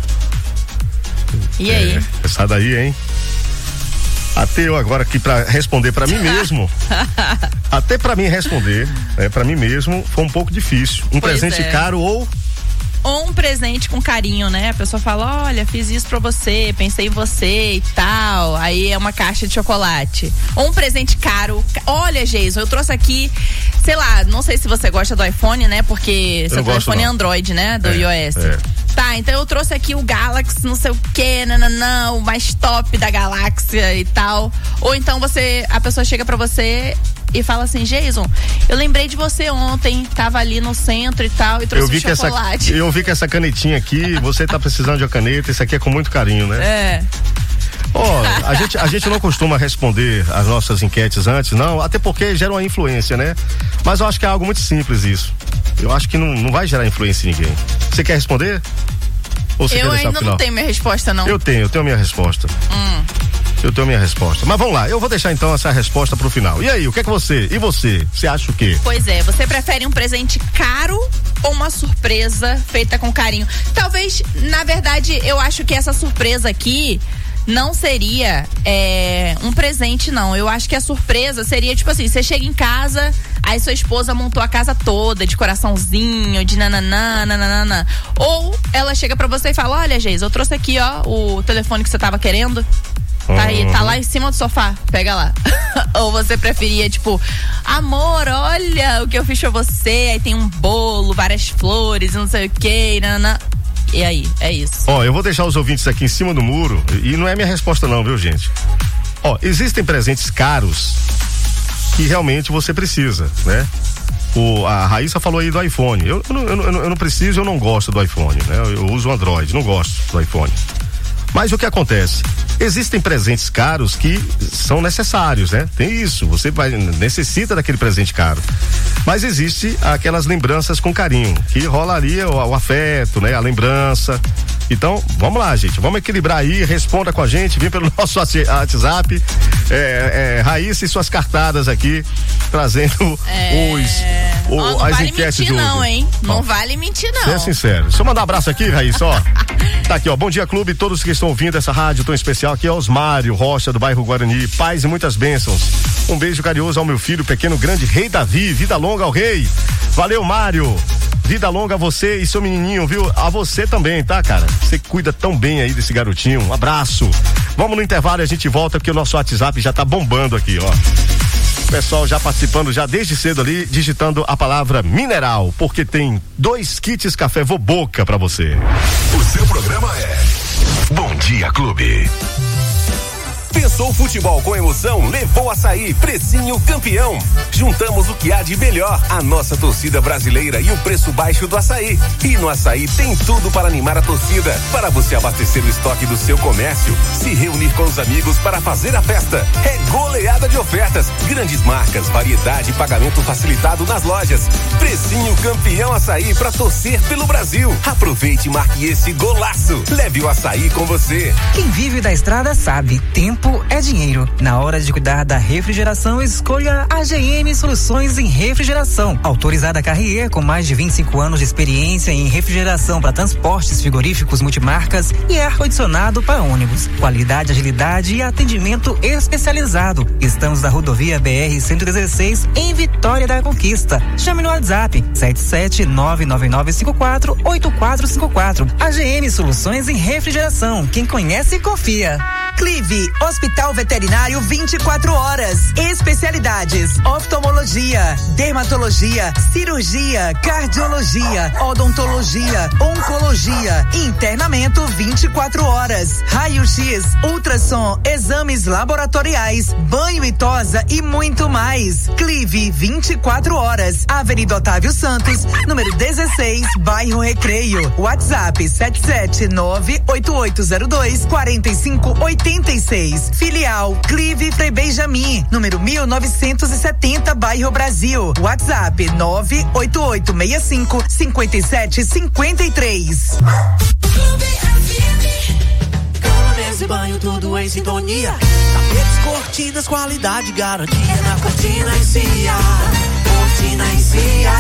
E aí? É, essa daí, hein? Até eu agora aqui pra responder pra mim mesmo. Até pra mim responder, é, pra mim mesmo, foi um pouco difícil. Um Pois presente é. caro ou... Ou um presente com carinho, né? A pessoa fala, olha, fiz isso pra você, pensei em você e tal. Aí é uma caixa de chocolate. Ou um presente caro. Olha, Geison, eu trouxe aqui, sei lá, não sei se você gosta do iPhone, né? Porque Eu seu não gosto, telefone é não. Android, né? Do É, iOS. é. Tá, então eu trouxe aqui o Galaxy, não sei o que, nananã, o mais top da galáxia e tal. Ou então você, a pessoa chega pra você e fala assim, Geison, eu lembrei de você ontem, tava ali no centro e tal, e trouxe Eu vi, um que essa, chocolate. eu vi que essa canetinha aqui, você tá precisando de uma caneta, isso aqui é com muito carinho, né? É. Ó, a gente, a gente não costuma responder as nossas enquetes antes, não, até porque gera uma influência, né? Mas eu acho que é algo muito simples isso. Eu acho que não, não vai gerar influência em ninguém. Você quer responder? Ou você Eu quer deixar ainda pro final? não tenho minha resposta, não. Eu tenho, eu tenho a minha resposta. Hum. Eu tenho a minha resposta. Mas vamos lá, eu vou deixar então essa resposta pro final. E aí, o que é que você? E você? Você acha o quê? Pois é, você prefere um presente caro ou uma surpresa feita com carinho? Talvez, na verdade, eu acho que essa surpresa aqui não seria é, um presente, não. Eu acho que a surpresa seria, tipo assim, você chega em casa, aí sua esposa montou a casa toda, de coraçãozinho, de nananã, nananana. Ou ela chega pra você e fala, olha, Geis, eu trouxe aqui, ó, o telefone que você tava querendo. Tá aí, tá lá em cima do sofá, pega lá. Ou você preferia, tipo, amor, olha o que eu fiz pra você, aí tem um bolo, várias flores, não sei o que, nananã. E aí, é isso. Ó, eu vou deixar os ouvintes aqui em cima do muro, e não é minha resposta não, viu, gente? Ó, existem presentes caros que realmente você precisa, né? O, a Raíssa falou aí do iPhone. Eu, eu, eu, eu não preciso, eu não gosto do iPhone, né? Eu, eu uso o Android, não gosto do iPhone. Mas o que acontece? Existem presentes caros que são necessários, né? Tem isso, você vai, necessita daquele presente caro. Mas existe aquelas lembranças com carinho, que rola ali o, o afeto, né? A lembrança. Então, vamos lá, gente, vamos equilibrar aí, responda com a gente, vem pelo nosso WhatsApp, é, é, Raíssa e suas cartadas aqui, trazendo é... os, o, oh, não as vale enquetes mentir de hoje. Não, hein? Não ó, vale mentir não. Seja sincero. Deixa eu mandar um abraço aqui, Raíssa, ó. Tá aqui, ó, Bom Dia Clube, todos que estão ouvindo essa rádio tão especial aqui é Osmário Rocha, do bairro Guarani, paz e muitas bênçãos. Um beijo carinhoso ao meu filho, pequeno grande Rei Davi, vida longa ao rei. Valeu, Mário. Vida longa a você e seu menininho, viu? A você também, tá, cara? Você cuida tão bem aí desse garotinho. Um abraço. Vamos no intervalo e a gente volta porque o nosso WhatsApp já tá bombando aqui, ó. O pessoal já participando já desde cedo ali, digitando a palavra mineral, porque tem dois kits café Voboca pra você. O seu programa é Bom Dia Clube. Pensou futebol com emoção? Levou Açaí, precinho campeão. Juntamos o que há de melhor, a nossa torcida brasileira e o preço baixo do açaí. E no Açaí tem tudo para animar a torcida, para você abastecer o estoque do seu comércio, se reunir com os amigos para fazer a festa. É goleada de ofertas, grandes marcas, variedade e pagamento facilitado nas lojas. Precinho campeão Açaí para torcer pelo Brasil. Aproveite e marque esse golaço. Leve o Açaí com você. Quem vive da estrada sabe, tempo é dinheiro. Na hora de cuidar da refrigeração, escolha a G M Soluções em Refrigeração. Autorizada Carrier, com mais de vinte e cinco anos de experiência em refrigeração para transportes, frigoríficos, multimarcas e ar-condicionado para ônibus. Qualidade, agilidade e atendimento especializado. Estamos na rodovia B R cento e dezesseis, em Vitória da Conquista. Chame no WhatsApp sete sete nove nove nove cinco quatro oito quatro cinco quatro. A G M Soluções em Refrigeração. Quem conhece, confia. Clive, Hospital Veterinário vinte e quatro horas. Especialidades: oftalmologia, dermatologia, cirurgia, cardiologia, odontologia, oncologia, internamento vinte e quatro horas, raio-x, ultrassom, exames laboratoriais, banho e tosa e muito mais. Clive, vinte e quatro horas. Avenida Otávio Santos, número dezesseis, bairro Recreio. WhatsApp sete sete nove oito oito zero dois quatro cinco oito seis. Filial Clive Frei Benjamin, número mil novecentos e setenta, bairro Brasil. WhatsApp nove oito oito seis cinco cinco sete cinco três. Mesa e banho, tudo em sintonia. Tapetes, cortinas, qualidade, garantia na Cortina e Cia. Cortina e Cia.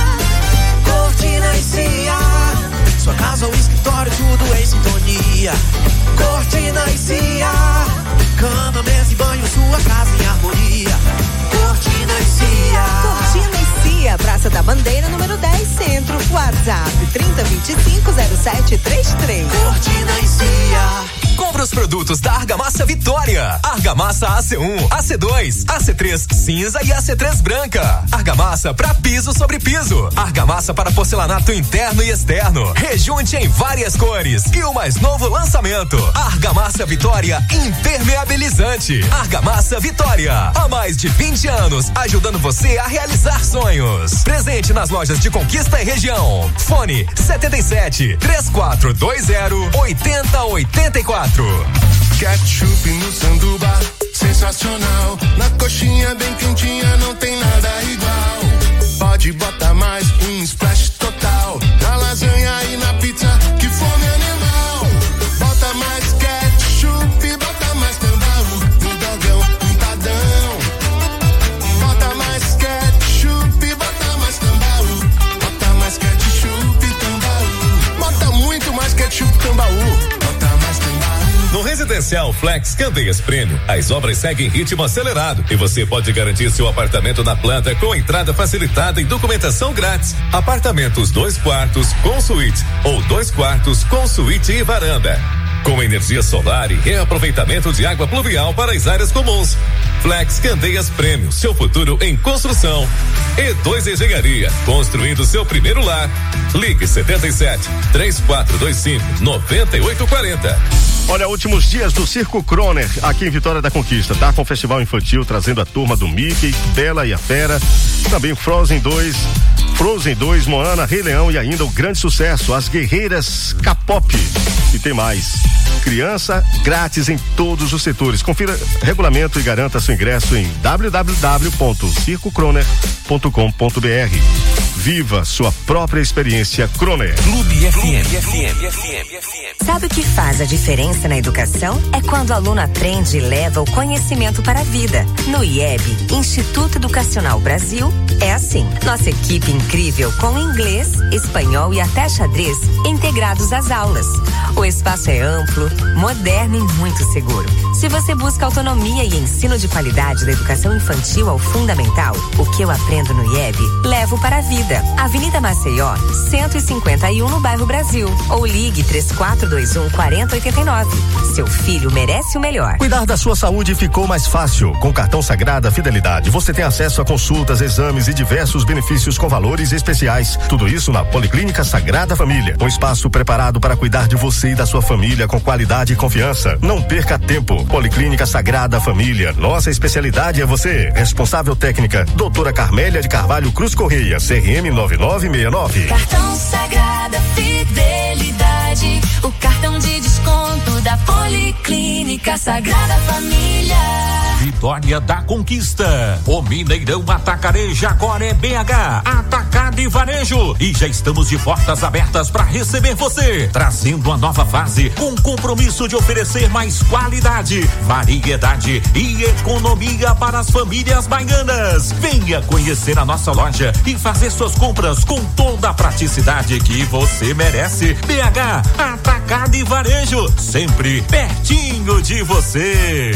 Cortina e Cia. Sua casa ou escritório, tudo em sintonia. Cortina e Cia. Cama, mesa e banho, sua casa em harmonia. Cortina e Cia. Cortina e Cia, Praça da Bandeira, número dez, Centro. WhatsApp trinta, vinte e cinco, zero sete trinta e três. Cortina e Cia. Compre os produtos da Argamassa Vitória. Argamassa A C um, A C dois, A C três cinza e A C três branca. Argamassa para piso sobre piso. Argamassa para porcelanato interno e externo. Rejunte em várias cores. E o mais novo lançamento: Argamassa Vitória Impermeabilizante. Argamassa Vitória. Há mais de vinte anos, ajudando você a realizar sonhos. Presente nas lojas de Conquista e região. Fone setenta e sete, três quatro dois zero, oito zero oito quatro. Ketchup no sanduba, sensacional. Na coxinha bem quentinha, não tem nada igual. Pode botar mais um splash total. Na lasanha e na pizza, que fome animal. Bota mais ketchup, bota mais Tambaú. No dogão, empadão. Bota mais ketchup, bota mais Tambaú. Bota mais ketchup, Tambaú. Bota muito mais ketchup, Tambaú. No Residencial Flex Candeias Prêmio, as obras seguem em ritmo acelerado e você pode garantir seu apartamento na planta com entrada facilitada e documentação grátis. Apartamentos dois quartos com suíte ou dois quartos com suíte e varanda. Com energia solar e reaproveitamento de água pluvial para as áreas comuns. Flex Candeias Prêmio, seu futuro em construção. E dois Engenharia, construindo seu primeiro lar. Ligue setenta e sete, três quatro dois cinco, nove oito quatro zero. Olha, últimos dias do Circo Croner, aqui em Vitória da Conquista, tá? Com o festival infantil, trazendo a turma do Mickey, Bela e a Fera, também Frozen dois, Frozen dois, Moana, Rei Leão e ainda o grande sucesso, As Guerreiras K-pop. E tem mais. Criança grátis em todos os setores. Confira regulamento e garanta seu ingresso em w w w ponto circo croner ponto com ponto b r. Viva sua própria experiência Croner. Clube F M. Sabe o que faz a diferença na educação? É quando o aluno aprende e leva o conhecimento para a vida. No I E B, Instituto Educacional Brasil, é assim. Nossa equipe incrível com inglês, espanhol e até xadrez integrados às aulas. O espaço é amplo, moderno e muito seguro. Se você busca autonomia e ensino de qualidade da educação infantil ao fundamental, o que eu aprendo no I E B, levo para a vida. Avenida Maceió, cento e cinquenta e um no bairro Brasil. Ou ligue três quatro dois um, quatro zero oito nove. Seu filho merece o melhor. Cuidar da sua saúde ficou mais fácil. Com o cartão Sagrada Fidelidade, você tem acesso a consultas, exames e diversos benefícios com valores especiais. Tudo isso na Policlínica Sagrada Família. Um espaço preparado para cuidar de você e da sua família com qualidade e confiança. Não perca tempo. Policlínica Sagrada Família. Nossa especialidade é você. Responsável técnica, doutora Carmélia de Carvalho Cruz Correia, C R M nove nove seis nove. Cartão Sagrada Fidelidade, o cartão de desconto da Policlínica Sagrada Família. Vitória da Conquista. O Mineirão Atacareja agora é B H. Atacado e Varejo. E já estamos de portas abertas para receber você. Trazendo uma nova fase com compromisso de oferecer mais qualidade, variedade e economia para as famílias baianas. Venha conhecer a nossa loja e fazer suas compras com toda a praticidade que você merece. B H Atacado e Varejo. Sempre pertinho de você.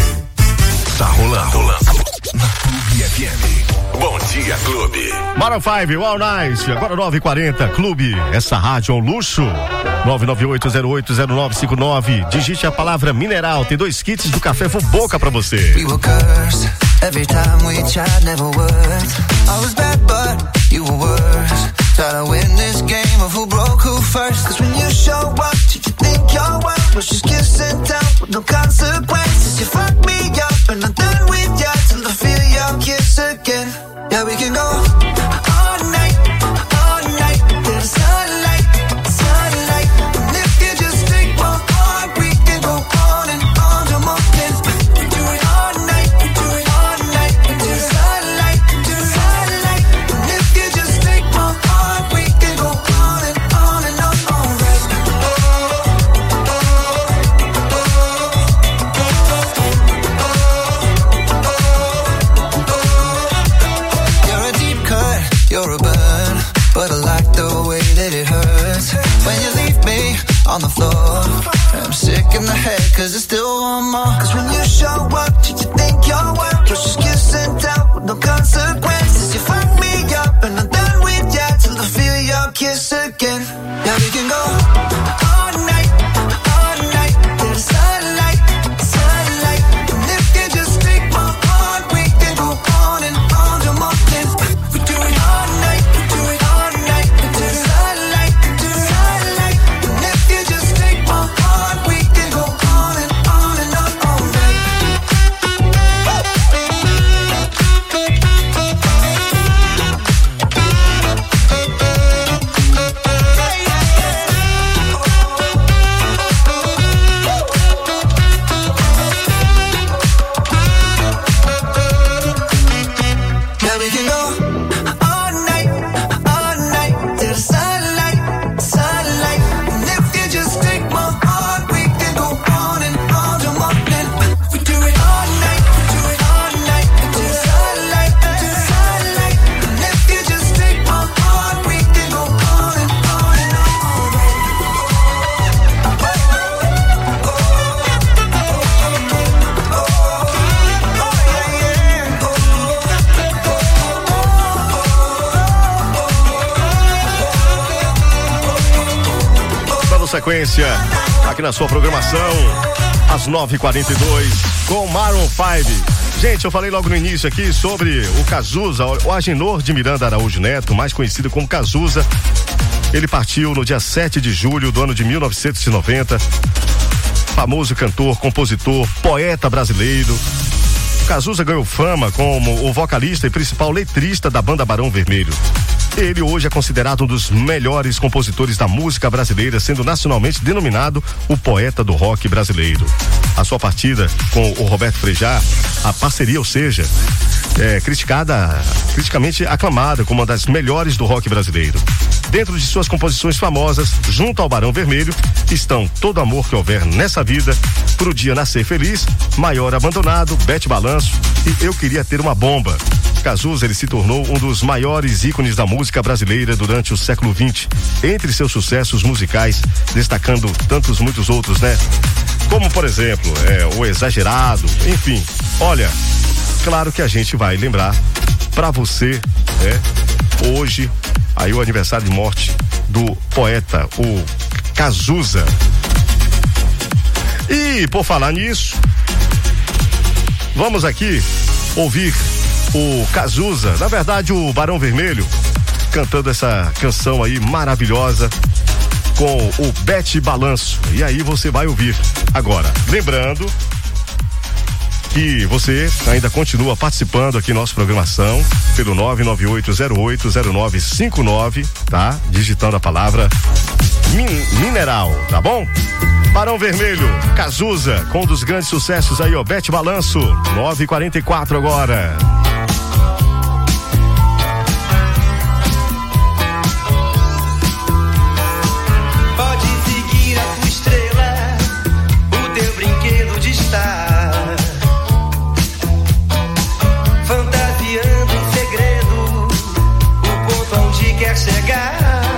Tá rolando, rolando. Na Clube F M. Bom dia, Clube. Maroon cinco, All Nice. Agora nove e quarenta, Clube. Essa rádio é um luxo. nove nove oito zero oito zero nove cinco nove. Digite a palavra mineral. Tem dois kits do Café Fuboca pra você. We were cursed. Every time we tried, never worked. I was bad, but you were worse. Try to win this game of who broke who first. Cause when you show up, you think your world was just kiss and tell with no consequences. You fuck me up and I'm done with you till I feel your kiss again. Yeah, we can go all night, all night. There's sunlight, sunlight. And if you just take my heart, we can go on and on till morning. We do it all night, we do it all night. Until sunlight, until sunlight. And if you just take my heart, we can go on and on and on, all right. You're a deep cut, you're a burn, but I like the way that it hurts when you leave me on the floor. I'm sick in the head cause it's still one more. Cause when you show up, you think your work was just kiss and tell with no consequences. You fuck me up and I'm done with you till I feel your kiss again. Yeah, we can go all night, all night. There's sunlight, sunlight. And if you just take my heart, we can go on and on till morning. We do it all night, we do it all night. Until sunlight, until sunlight. And if you just take my heart, we can go on and on and on all night. Yeah, we can go all night, all night. Till the sunlight, sunlight. And if you just take my heart, we can go on and on till morning. We do it all night, we do it all night. Until sunlight, until sunlight. And if you just take my heart, we can go on and on and on. Dando sequência aqui na sua programação, às nove e quarenta e dois, com Maroon cinco. Gente, eu falei logo no início aqui sobre o Cazuza, o Agenor de Miranda Araújo Neto, mais conhecido como Cazuza. Ele partiu no dia sete de julho do ano de mil novecentos e noventa. famoso cantor, compositor, poeta brasileiro. Cazuza ganhou fama como o vocalista e principal letrista da banda Barão Vermelho. Ele hoje é considerado um dos melhores compositores da música brasileira, sendo nacionalmente denominado o poeta do rock brasileiro. A sua partida com o Roberto Frejá, a parceria, ou seja, é criticada, criticamente aclamada como uma das melhores do rock brasileiro. Dentro de suas composições famosas, junto ao Barão Vermelho, estão Todo Amor Que Houver Nessa Vida, Pro Dia Nascer Feliz, Maior Abandonado, Bete Balanço e Eu Queria Ter Uma Bomba. Cazuza, ele se tornou um dos maiores ícones da música brasileira durante o século vinte, entre seus sucessos musicais, destacando tantos muitos outros, né? Como, por exemplo, é, O Exagerado, enfim. Olha, claro que a gente vai lembrar pra você, né? Hoje, aí o aniversário de morte do poeta, o Cazuza. E, por falar nisso, vamos aqui ouvir o Cazuza, na verdade o Barão Vermelho, cantando essa canção aí maravilhosa com o Bete Balanço. E aí você vai ouvir agora. Lembrando que você ainda continua participando aqui na nossa programação pelo nove nove oito zero oito zero nove cinco nove, tá? Digitando a palavra min- mineral, tá bom? Barão Vermelho, Cazuza, com um dos grandes sucessos aí, ó, Bete Balanço, nove e quarenta e quatro agora. Pode seguir a tua estrela, o teu brinquedo de estar, fantasiando um segredo, o ponto onde quer chegar.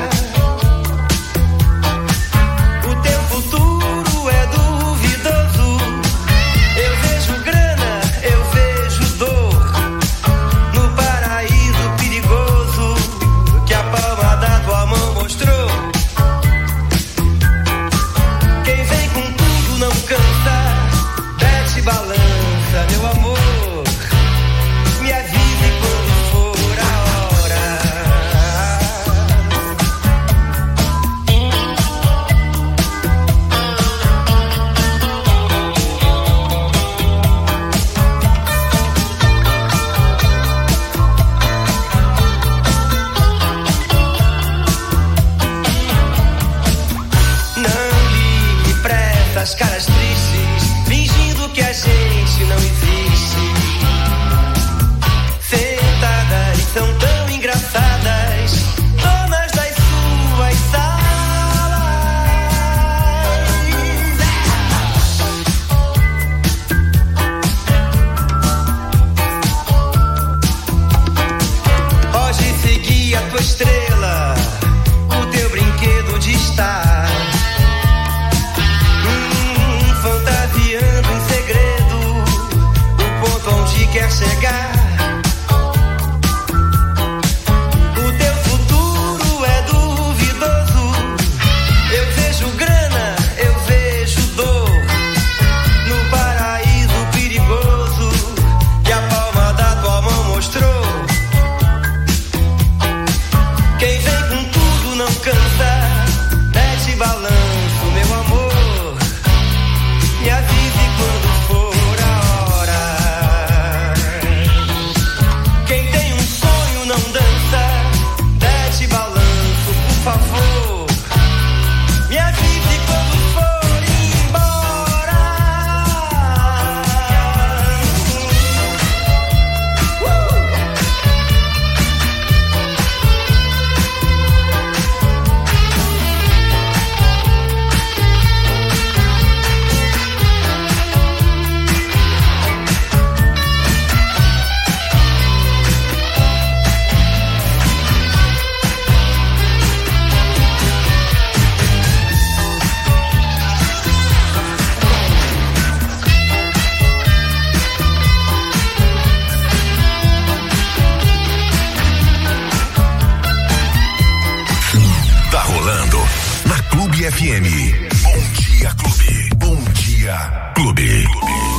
F M. Bom dia, Clube. Bom dia, Clube.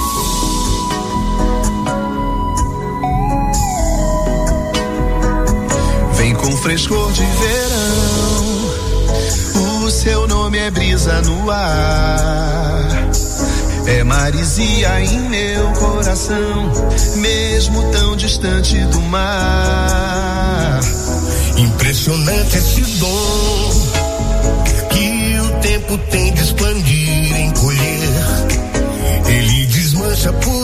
Vem com frescor de verão, o seu nome é brisa no ar. É maresia em meu coração, mesmo tão distante do mar. Impressionante esse dom que o tempo tem de expandir, encolher. Ele desmancha por